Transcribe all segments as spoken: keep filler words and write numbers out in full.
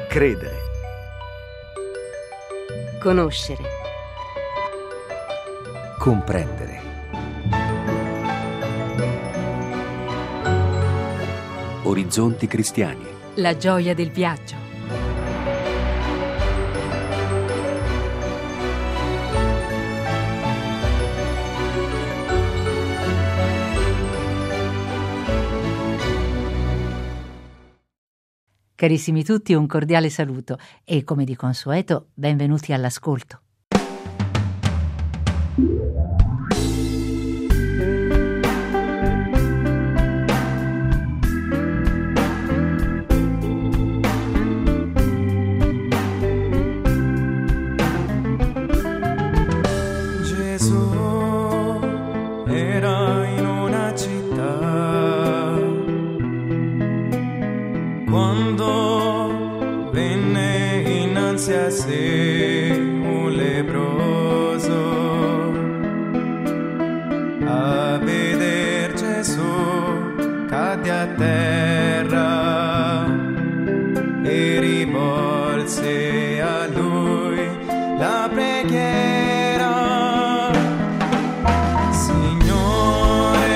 Credere. Conoscere. Comprendere. Orizzonti cristiani. La gioia del viaggio. Carissimi tutti, un cordiale saluto e, come di consueto, benvenuti all'ascolto. Quando venne innanzi a sé un leproso, a veder Gesù cadde a terra e rivolse a lui la preghiera. Signore,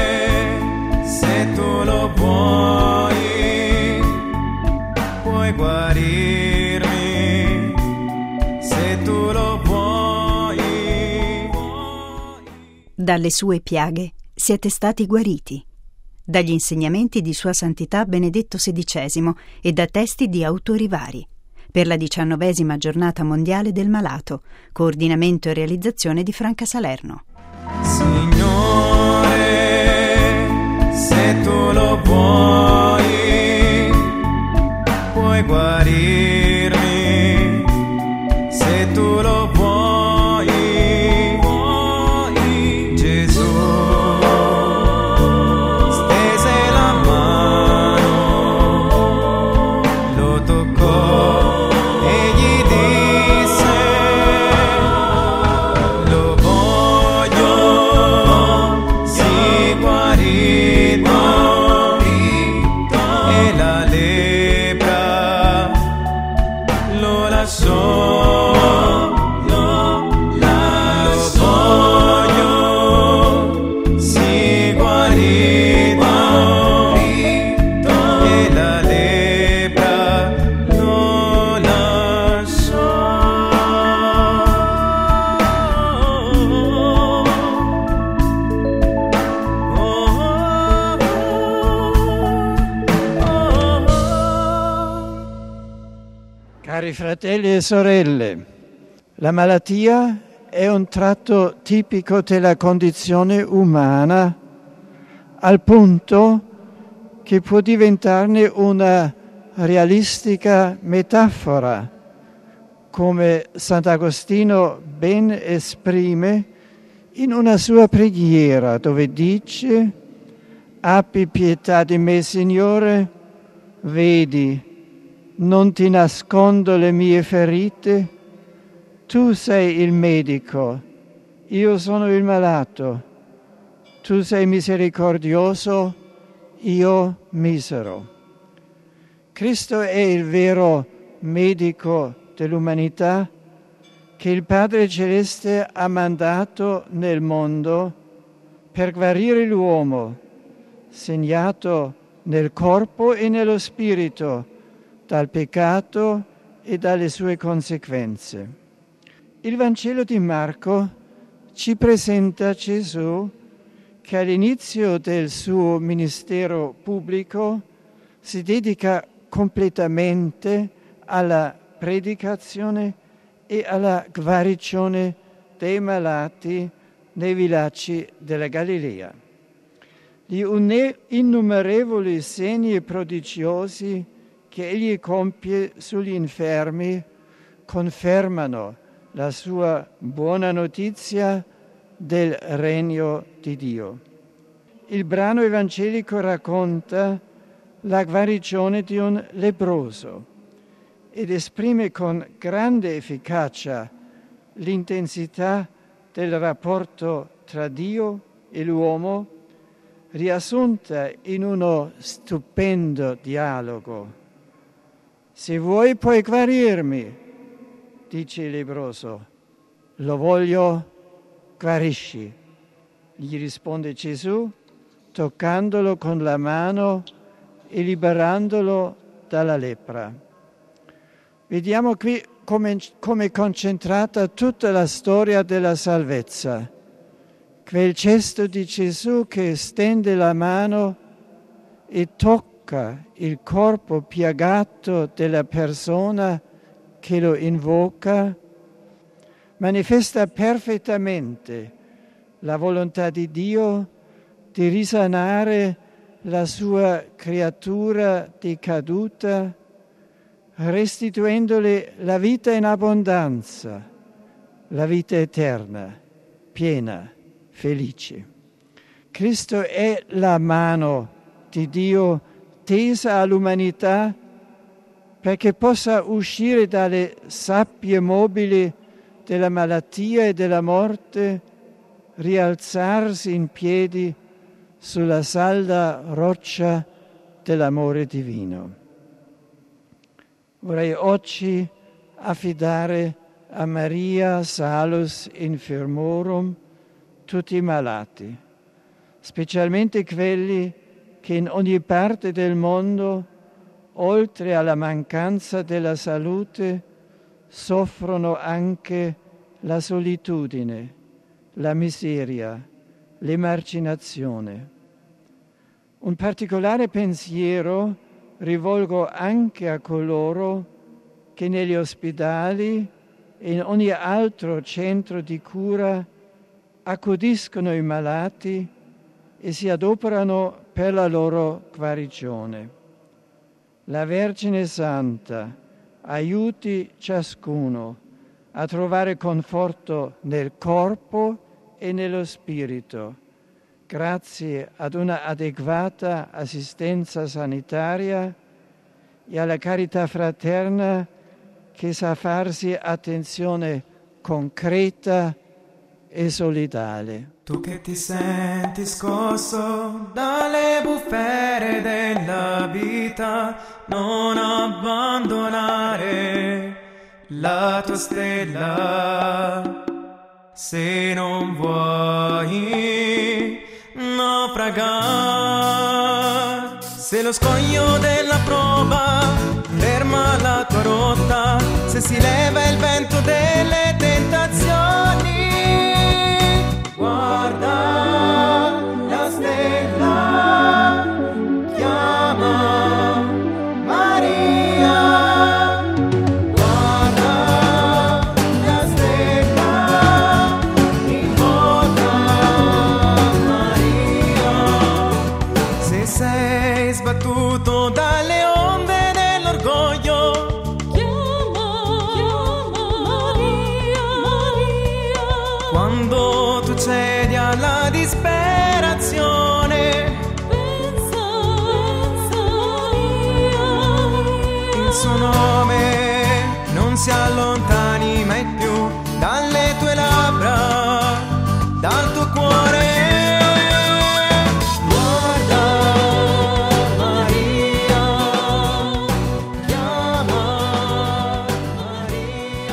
se tu lo vuoi, guarirmi, se tu lo vuoi, vuoi. Dalle sue piaghe siete stati guariti, dagli insegnamenti di Sua Santità Benedetto sedicesimo e da testi di autori vari, per la diciannovesima giornata mondiale del malato, coordinamento e realizzazione di Franca Salerno. Signore, se tu lo vuoi, puoi guarirmi, se tu lo vuoi, vuoi. Gesù stese la mano, lo toccò e gli disse: lo voglio, si guarito, e la lepra lo lasciò, lo lasciò, lo voglio, si guarito, e la lepra lo lasciò. Oh, oh, oh. Cari fratelli e sorelle, la malattia è un tratto tipico della condizione umana, al punto che può diventarne una realistica metafora, come Sant'Agostino ben esprime in una sua preghiera, dove dice: abbi pietà di me, Signore, vedi, non ti nascondo le mie ferite, tu sei il medico, io sono il malato, tu sei misericordioso, io misero. Cristo è il vero medico dell'umanità che il Padre Celeste ha mandato nel mondo per guarire l'uomo, segnato nel corpo e nello spirito dal peccato e dalle sue conseguenze. Il Vangelo di Marco ci presenta Gesù che all'inizio del suo ministero pubblico si dedica completamente alla predicazione e alla guarigione dei malati nei villaggi della Galilea. Gli innumerevoli segni prodigiosi che egli compie sugli infermi confermano la sua buona notizia del regno di Dio. Il brano evangelico racconta la guarigione di un leproso ed esprime con grande efficacia l'intensità del rapporto tra Dio e l'uomo, riassunta in uno stupendo dialogo. Se vuoi puoi guarirmi, dice il lebbroso. Lo voglio, guarisci, gli risponde Gesù, toccandolo con la mano e liberandolo dalla lepra. Vediamo qui come, come è concentrata tutta la storia della salvezza. Quel gesto di Gesù che stende la mano e tocca il corpo piagato della persona che lo invoca, manifesta perfettamente la volontà di Dio di risanare la sua creatura decaduta, restituendole la vita in abbondanza, la vita eterna, piena, felice. Cristo è la mano di Dio tesa all'umanità perché possa uscire dalle sabbie mobili della malattia e della morte, rialzarsi in piedi sulla salda roccia dell'amore divino. Vorrei oggi affidare a Maria Salus Infirmorum tutti i malati, specialmente quelli che in ogni parte del mondo, oltre alla mancanza della salute, soffrono anche la solitudine, la miseria, l'emarginazione. Un particolare pensiero rivolgo anche a coloro che negli ospedali e in ogni altro centro di cura accudiscono i malati e si adoperano per la loro guarigione. La Vergine Santa aiuti ciascuno a trovare conforto nel corpo e nello spirito, grazie ad una adeguata assistenza sanitaria e alla carità fraterna che sa farsi attenzione concreta e solidale. Tu che ti senti scosso dalle bufere della vita, non abbandonare la tua stella. Se non vuoi naufragare, se lo scoglio della prova ferma la tua rotta, se si leva il vento delle tentazioni, guarda la stella, chiama Maria, guarda la stella, invoca Maria. Se sei sbattuto dalle onde dell'orgoglio, chiama, chiama Maria, Maria. Quando tu cedi alla disperazione, pensa, pensa il suo nome non si allontani mai più dalle tue labbra, dal tuo cuore. Guarda Maria, chiama Maria.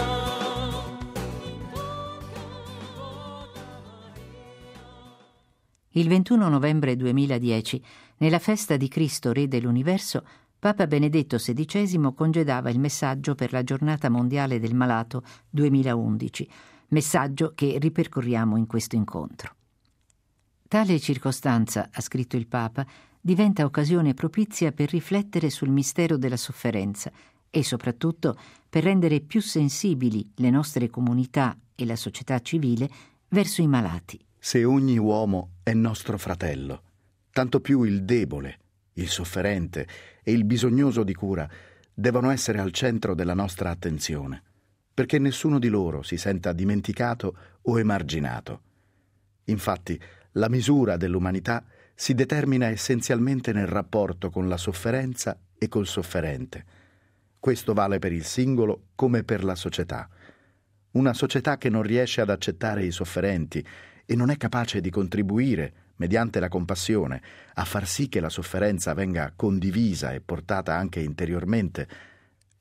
Il ventuno novembre duemiladieci, nella festa di Cristo Re dell'Universo, Papa Benedetto sedicesimo congedava il messaggio per la Giornata Mondiale del Malato duemilaundici, messaggio che ripercorriamo in questo incontro. Tale circostanza, ha scritto il Papa, diventa occasione propizia per riflettere sul mistero della sofferenza e soprattutto per rendere più sensibili le nostre comunità e la società civile verso i malati. Se ogni uomo è nostro fratello, tanto più il debole, il sofferente e il bisognoso di cura devono essere al centro della nostra attenzione, perché nessuno di loro si senta dimenticato o emarginato. Infatti, la misura dell'umanità si determina essenzialmente nel rapporto con la sofferenza e col sofferente. Questo vale per il singolo come per la società. Una società che non riesce ad accettare i sofferenti e non è capace di contribuire, mediante la compassione, a far sì che la sofferenza venga condivisa e portata anche interiormente,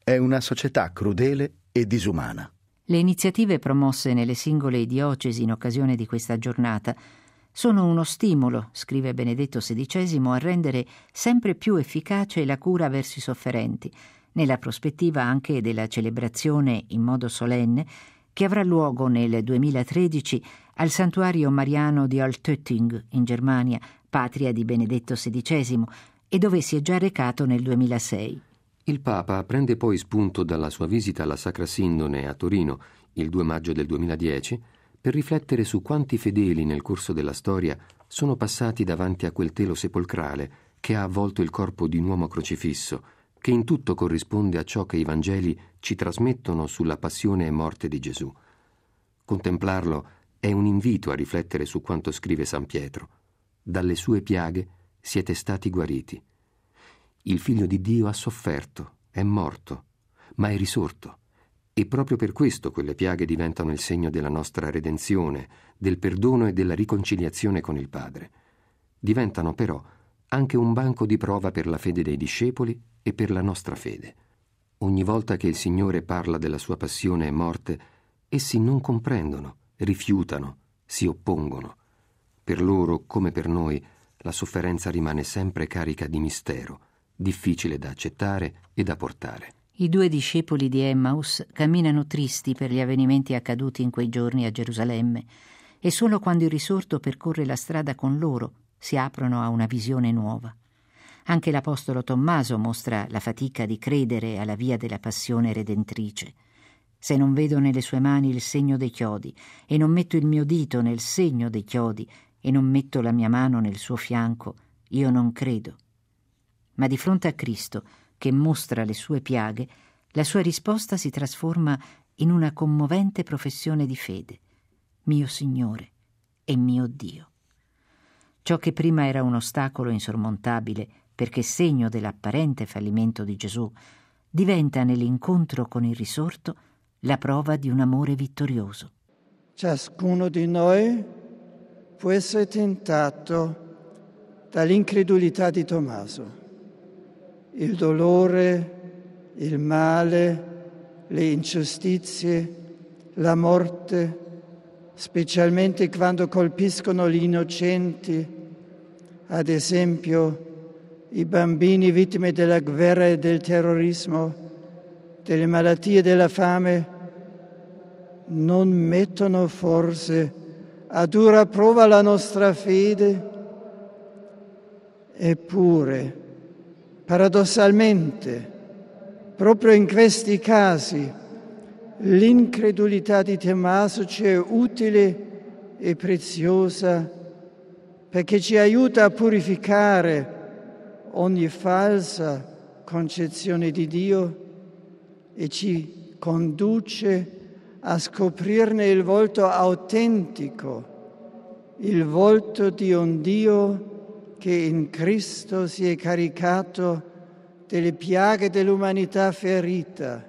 È una società crudele e disumana. Le iniziative promosse nelle singole diocesi in occasione di questa giornata sono uno stimolo, scrive Benedetto sedicesimo, a rendere sempre più efficace la cura verso i sofferenti, nella prospettiva anche della celebrazione in modo solenne che avrà luogo nel duemilatredici al Santuario Mariano di Altötting, in Germania, patria di Benedetto sedicesimo, e dove si è già recato nel duemilasei. Il Papa prende poi spunto dalla sua visita alla Sacra Sindone a Torino il due maggio del duemiladieci per riflettere su quanti fedeli nel corso della storia sono passati davanti a quel telo sepolcrale che ha avvolto il corpo di un uomo crocifisso, che in tutto corrisponde a ciò che i Vangeli ci trasmettono sulla passione e morte di Gesù. Contemplarlo è un invito a riflettere su quanto scrive San Pietro. Dalle sue piaghe siete stati guariti. Il Figlio di Dio ha sofferto, è morto, ma è risorto. E proprio per questo quelle piaghe diventano il segno della nostra redenzione, del perdono e della riconciliazione con il Padre. Diventano però anche un banco di prova per la fede dei discepoli e per la nostra fede. Ogni volta che il Signore parla della sua passione e morte, essi non comprendono, rifiutano, si oppongono. Per loro, come per noi, la sofferenza rimane sempre carica di mistero, difficile da accettare e da portare. I due discepoli di Emmaus camminano tristi per gli avvenimenti accaduti in quei giorni a Gerusalemme, e solo quando il risorto percorre la strada con loro si aprono a una visione nuova. Anche l'apostolo Tommaso mostra la fatica di credere alla via della passione redentrice. Se non vedo nelle sue mani il segno dei chiodi, e non metto il mio dito nel segno dei chiodi, e non metto la mia mano nel suo fianco, io non credo. Ma di fronte a Cristo, che mostra le sue piaghe, la sua risposta si trasforma in una commovente professione di fede. Mio Signore e mio Dio. Ciò che prima era un ostacolo insormontabile, perché segno dell'apparente fallimento di Gesù, diventa nell'incontro con il risorto la prova di un amore vittorioso. Ciascuno di noi può essere tentato dall'incredulità di Tommaso. Il dolore, il male, le ingiustizie, la morte, specialmente quando colpiscono gli innocenti, ad esempio i bambini vittime della guerra e del terrorismo, delle malattie e della fame, non mettono forse a dura prova la nostra fede? Eppure, paradossalmente, proprio in questi casi, l'incredulità di Tommaso ci è utile e preziosa perché ci aiuta a purificare ogni falsa concezione di Dio e ci conduce a scoprirne il volto autentico, il volto di un Dio che in Cristo si è caricato delle piaghe dell'umanità ferita.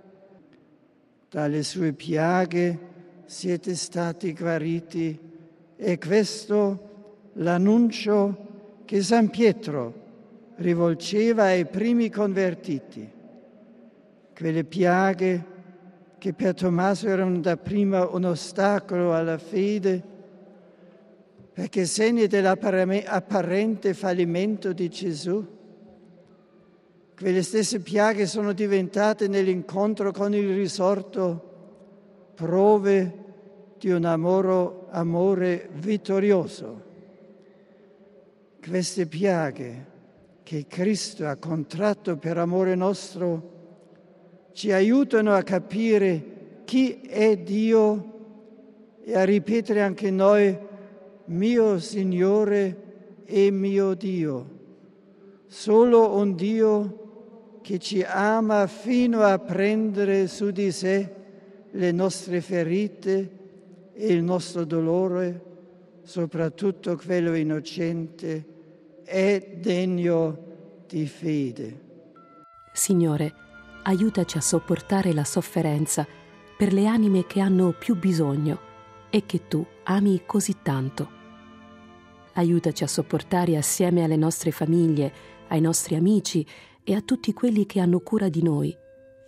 Dalle sue piaghe siete stati guariti, e questo l'annuncio che San Pietro rivolgeva ai primi convertiti. Quelle piaghe che per Tommaso erano dapprima un ostacolo alla fede, perché segni dell'apparente fallimento di Gesù. Quelle stesse piaghe sono diventate nell'incontro con il risorto prove di un amore, amore vittorioso. Queste piaghe che Cristo ha contratto per amore nostro ci aiutano a capire chi è Dio e a ripetere anche noi: mio Signore e mio Dio. Solo un Dio che ci ama fino a prendere su di sé le nostre ferite e il nostro dolore, soprattutto quello innocente, è degno di fede. Signore, aiutaci a sopportare la sofferenza per le anime che hanno più bisogno e che Tu ami così tanto. Aiutaci a sopportare assieme alle nostre famiglie, ai nostri amici e a tutti quelli che hanno cura di noi,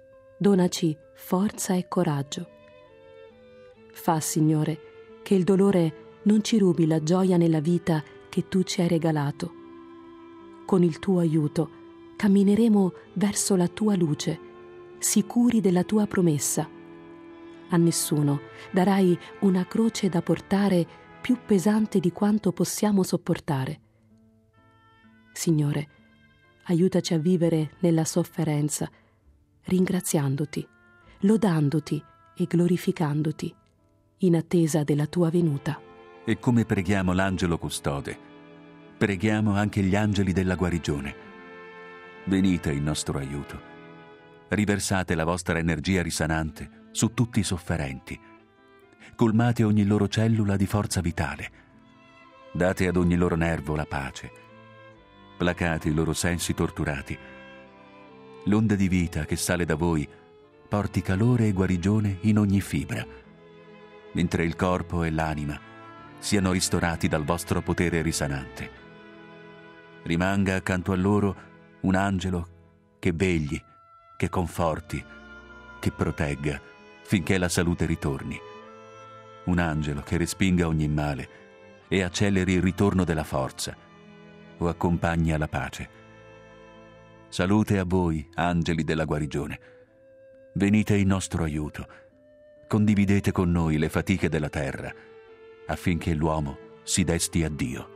donaci forza e coraggio. Fa, Signore, che il dolore non ci rubi la gioia nella vita che Tu ci hai regalato. Con il Tuo aiuto cammineremo verso la Tua luce, sicuri della Tua promessa. A nessuno darai una croce da portare più pesante di quanto possiamo sopportare. Signore, aiutaci a vivere nella sofferenza, ringraziandoti, lodandoti e glorificandoti, in attesa della Tua venuta. E come preghiamo l'angelo custode, preghiamo anche gli angeli della guarigione. Venite in nostro aiuto. Riversate la vostra energia risanante su tutti i sofferenti. Colmate ogni loro cellula di forza vitale. Date ad ogni loro nervo la pace. Placate i loro sensi torturati. L'onda di vita che sale da voi porti calore e guarigione in ogni fibra, mentre il corpo e l'anima siano ristorati dal vostro potere risanante. Rimanga accanto a loro un angelo che vegli, che conforti, che protegga finché la salute ritorni. Un angelo che respinga ogni male e acceleri il ritorno della forza o accompagni alla pace. Salute a voi, angeli della guarigione. Venite in nostro aiuto. Condividete con noi le fatiche della terra affinché l'uomo si desti a Dio.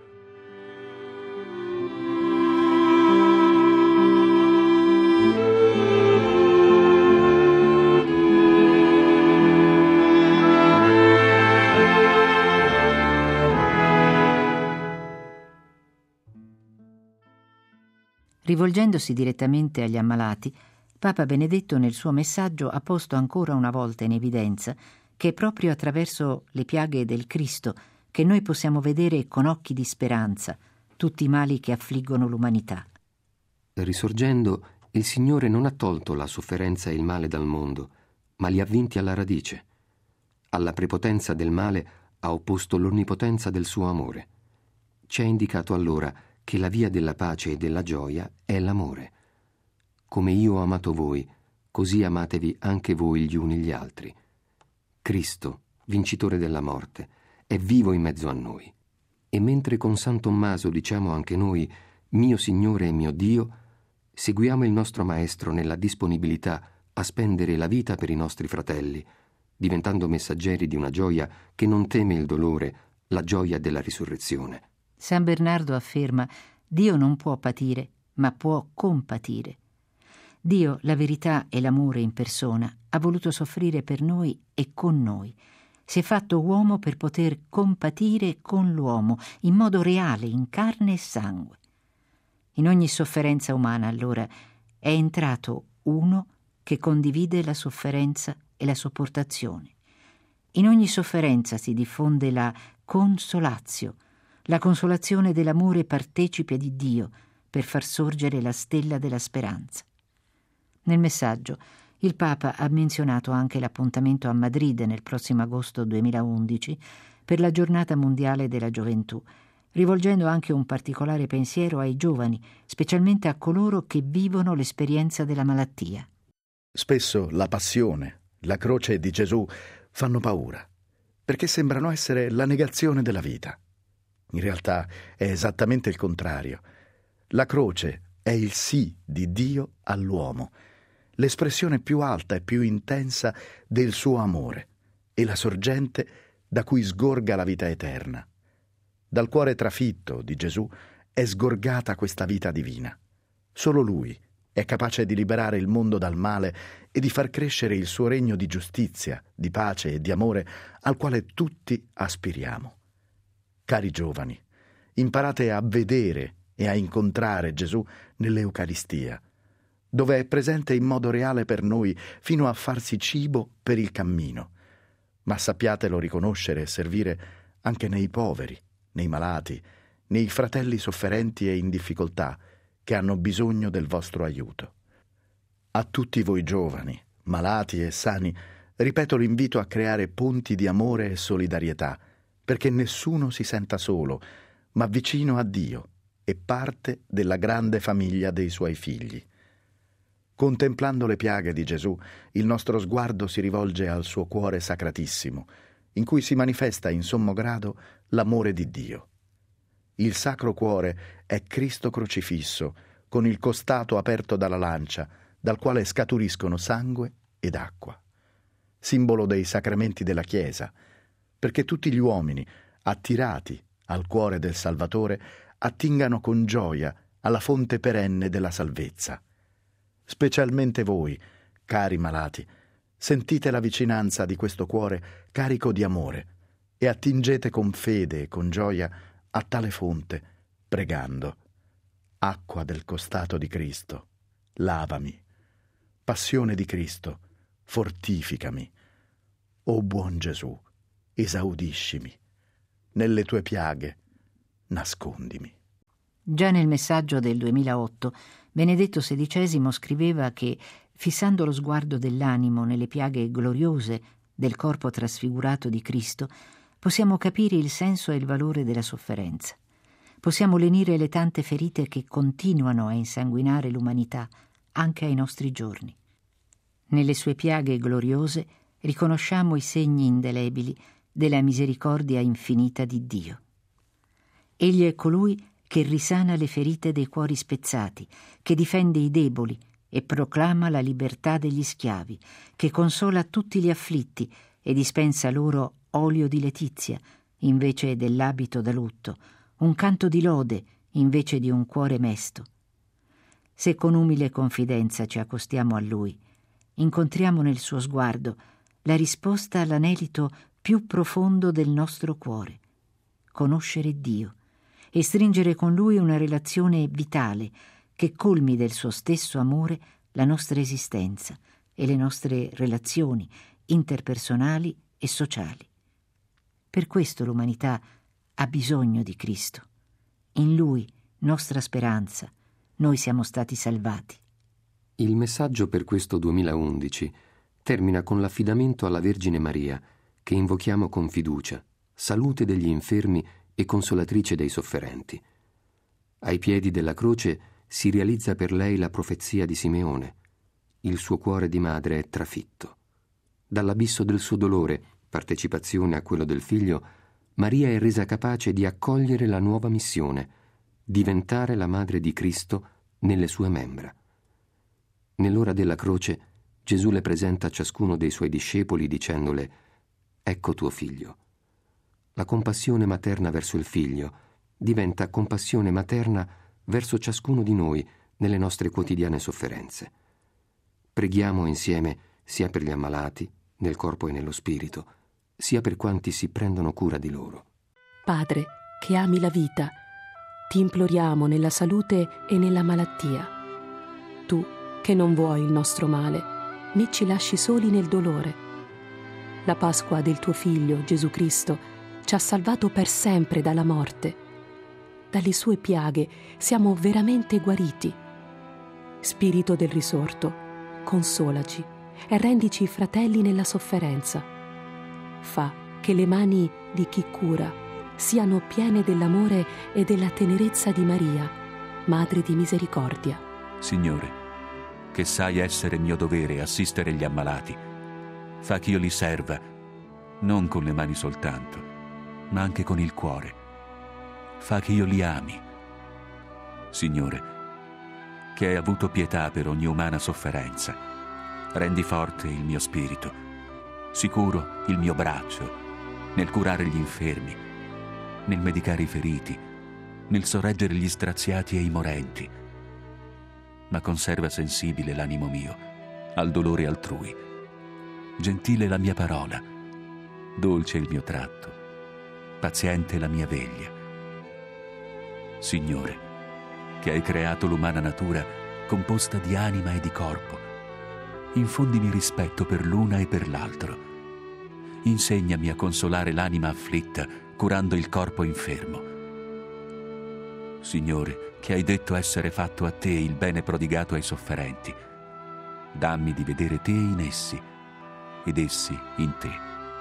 Rivolgendosi direttamente agli ammalati, Papa Benedetto nel suo messaggio ha posto ancora una volta in evidenza che è proprio attraverso le piaghe del Cristo che noi possiamo vedere con occhi di speranza tutti i mali che affliggono l'umanità. Risorgendo, il Signore non ha tolto la sofferenza e il male dal mondo, ma li ha vinti alla radice. Alla prepotenza del male ha opposto l'onnipotenza del suo amore. Ci ha indicato allora che la via della pace e della gioia è l'amore. Come io ho amato voi, così amatevi anche voi gli uni gli altri. Cristo, vincitore della morte, è vivo in mezzo a noi. E mentre con San Tommaso diciamo anche noi, mio Signore e mio Dio, seguiamo il nostro Maestro nella disponibilità a spendere la vita per i nostri fratelli, diventando messaggeri di una gioia che non teme il dolore, la gioia della risurrezione. San Bernardo afferma: Dio non può patire, ma può compatire. Dio, la verità e l'amore in persona, ha voluto soffrire per noi e con noi. Si è fatto uomo per poter compatire con l'uomo in modo reale, in carne e sangue. In ogni sofferenza umana, allora, è entrato uno che condivide la sofferenza e la sopportazione. In ogni sofferenza si diffonde la consolatio, la consolazione dell'amore partecipe di Dio per far sorgere la stella della speranza. Nel messaggio il Papa ha menzionato anche l'appuntamento a Madrid nel prossimo agosto duemilaundici per la Giornata Mondiale della Gioventù, rivolgendo anche un particolare pensiero ai giovani, specialmente a coloro che vivono l'esperienza della malattia. Spesso la passione, la croce di Gesù fanno paura, perché sembrano essere la negazione della vita. In realtà è esattamente il contrario. La croce è il sì di Dio all'uomo, l'espressione più alta e più intensa del suo amore e la sorgente da cui sgorga la vita eterna. Dal cuore trafitto di Gesù è sgorgata questa vita divina. Solo Lui è capace di liberare il mondo dal male e di far crescere il suo regno di giustizia, di pace e di amore al quale tutti aspiriamo. Cari giovani, imparate a vedere e a incontrare Gesù nell'Eucaristia, dove è presente in modo reale per noi fino a farsi cibo per il cammino, ma sappiatelo riconoscere e servire anche nei poveri, nei malati, nei fratelli sofferenti e in difficoltà che hanno bisogno del vostro aiuto. A tutti voi giovani, malati e sani, ripeto l'invito a creare ponti di amore e solidarietà, perché nessuno si senta solo, ma vicino a Dio e parte della grande famiglia dei suoi figli. Contemplando le piaghe di Gesù, il nostro sguardo si rivolge al suo cuore sacratissimo, in cui si manifesta in sommo grado l'amore di Dio. Il Sacro Cuore è Cristo crocifisso, con il costato aperto dalla lancia, dal quale scaturiscono sangue ed acqua. Simbolo dei sacramenti della Chiesa, perché tutti gli uomini, attirati al cuore del Salvatore, attingano con gioia alla fonte perenne della salvezza. Specialmente voi, cari malati, sentite la vicinanza di questo cuore carico di amore e attingete con fede e con gioia a tale fonte, pregando: acqua del costato di Cristo, lavami. Passione di Cristo, fortificami. O buon Gesù, esaudiscimi. Nelle tue piaghe, nascondimi. Già nel messaggio del duemilaotto, Benedetto sedicesimo scriveva che, fissando lo sguardo dell'animo nelle piaghe gloriose del corpo trasfigurato di Cristo, possiamo capire il senso e il valore della sofferenza. Possiamo lenire le tante ferite che continuano a insanguinare l'umanità anche ai nostri giorni. Nelle sue piaghe gloriose riconosciamo i segni indelebili della misericordia infinita di Dio. Egli è colui che risana le ferite dei cuori spezzati, che difende i deboli e proclama la libertà degli schiavi, che consola tutti gli afflitti e dispensa loro olio di letizia invece dell'abito da lutto, un canto di lode invece di un cuore mesto. Se con umile confidenza ci accostiamo a Lui, incontriamo nel suo sguardo la risposta all'anelito più profondo del nostro cuore: conoscere Dio e stringere con Lui una relazione vitale che colmi del suo stesso amore la nostra esistenza e le nostre relazioni interpersonali e sociali. Per questo l'umanità ha bisogno di Cristo. In Lui, nostra speranza, noi siamo stati salvati. Il messaggio per questo duemilaundici termina con l'affidamento alla Vergine Maria, che invochiamo con fiducia, salute degli infermi e consolatrice dei sofferenti. Ai piedi della croce si realizza per lei la profezia di Simeone. Il suo cuore di madre è trafitto. Dall'abisso del suo dolore, partecipazione a quello del figlio, Maria è resa capace di accogliere la nuova missione, diventare la madre di Cristo nelle sue membra. Nell'ora della croce, Gesù le presenta a ciascuno dei suoi discepoli dicendole: «Ecco tuo figlio». La compassione materna verso il figlio diventa compassione materna verso ciascuno di noi nelle nostre quotidiane sofferenze. Preghiamo insieme sia per gli ammalati, nel corpo e nello spirito, sia per quanti si prendono cura di loro. Padre, che ami la vita, ti imploriamo nella salute e nella malattia. Tu, che non vuoi il nostro male, né ci lasci soli nel dolore. La Pasqua del tuo Figlio, Gesù Cristo, ci ha salvato per sempre dalla morte. Dalle sue piaghe siamo veramente guariti. Spirito del risorto, consolaci e rendici fratelli nella sofferenza. Fa che le mani di chi cura siano piene dell'amore e della tenerezza di Maria, Madre di misericordia. Signore, che sai essere mio dovere assistere gli ammalati, fa che io li serva, non con le mani soltanto, ma anche con il cuore. Fa che io li ami. Signore, che hai avuto pietà per ogni umana sofferenza, rendi forte il mio spirito, sicuro il mio braccio, nel curare gli infermi, nel medicare i feriti, nel sorreggere gli straziati e i morenti, ma conserva sensibile l'animo mio al dolore altrui, gentile la mia parola, dolce il mio tratto, paziente la mia veglia. Signore, che hai creato l'umana natura composta di anima e di corpo, infondimi rispetto per l'una e per l'altro. Insegnami a consolare l'anima afflitta, curando il corpo infermo. Signore, che hai detto essere fatto a te il bene prodigato ai sofferenti, dammi di vedere te in essi ed essi in te.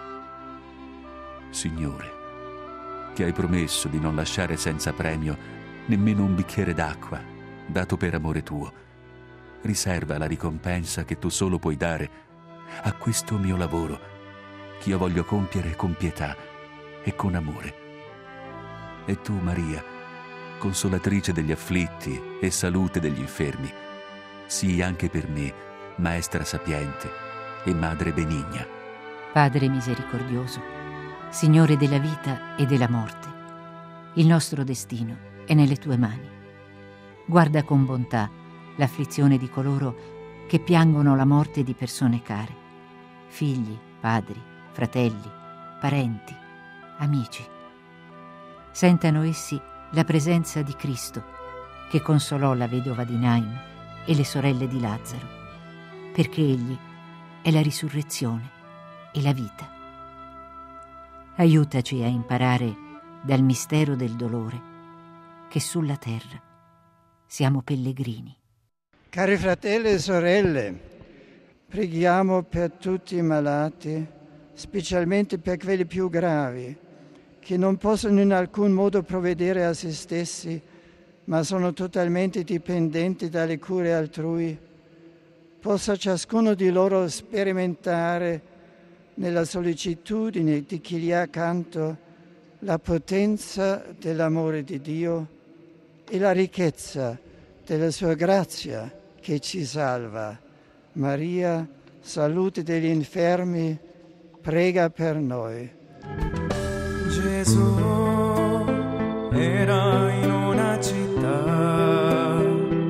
Signore, che hai promesso di non lasciare senza premio nemmeno un bicchiere d'acqua, dato per amore tuo, riserva la ricompensa che tu solo puoi dare a questo mio lavoro, che io voglio compiere con pietà e con amore. E tu, Maria, consolatrice degli afflitti e salute degli infermi, sii anche per me maestra sapiente e madre benigna. Padre misericordioso, Signore della vita e della morte, il nostro destino è nelle tue mani. Guarda con bontà l'afflizione di coloro che piangono la morte di persone care, figli, padri, fratelli, parenti, amici. Sentano essi la presenza di Cristo, che consolò la vedova di Naim e le sorelle di Lazzaro, perché Egli è la risurrezione e la vita. Aiutaci a imparare dal mistero del dolore che sulla terra siamo pellegrini. Cari fratelli e sorelle, preghiamo per tutti i malati, specialmente per quelli più gravi, che non possono in alcun modo provvedere a se stessi, ma sono totalmente dipendenti dalle cure altrui. Possa ciascuno di loro sperimentare nella sollecitudine di chi gli ha accanto la potenza dell'amore di Dio e la ricchezza della sua grazia che ci salva. Maria, salute degli infermi, prega per noi. Gesù era in una città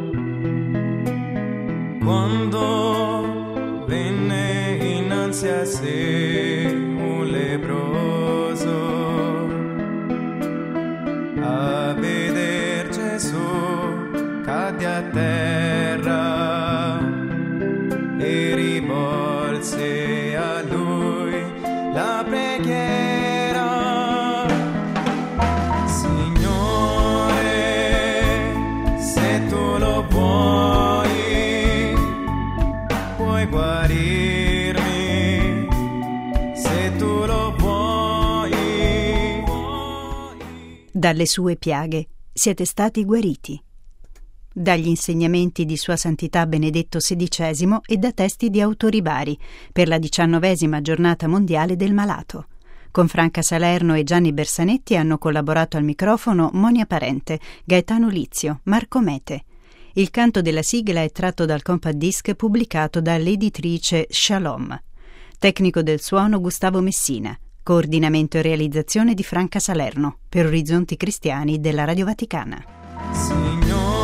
quando venne innanzi a sé un leproso. A veder Gesù cadde a terra e rivolse a lui la preghiera. Signore, se tu lo vuoi, puoi guarirmi. Se tu lo vuoi, vuoi. Dalle sue piaghe siete stati guariti. Dagli insegnamenti di Sua Santità Benedetto sedicesimo e da testi di autori vari per la diciannovesima giornata mondiale del malato. Con Franca Salerno e Gianni Bersanetti hanno collaborato al microfono Monia Parente, Gaetano Lizio, Marco Mete. Il canto della sigla è tratto dal compact disc pubblicato dall'editrice Shalom. Tecnico del suono Gustavo Messina. Coordinamento e realizzazione di Franca Salerno per Orizzonti Cristiani della Radio Vaticana. Signore,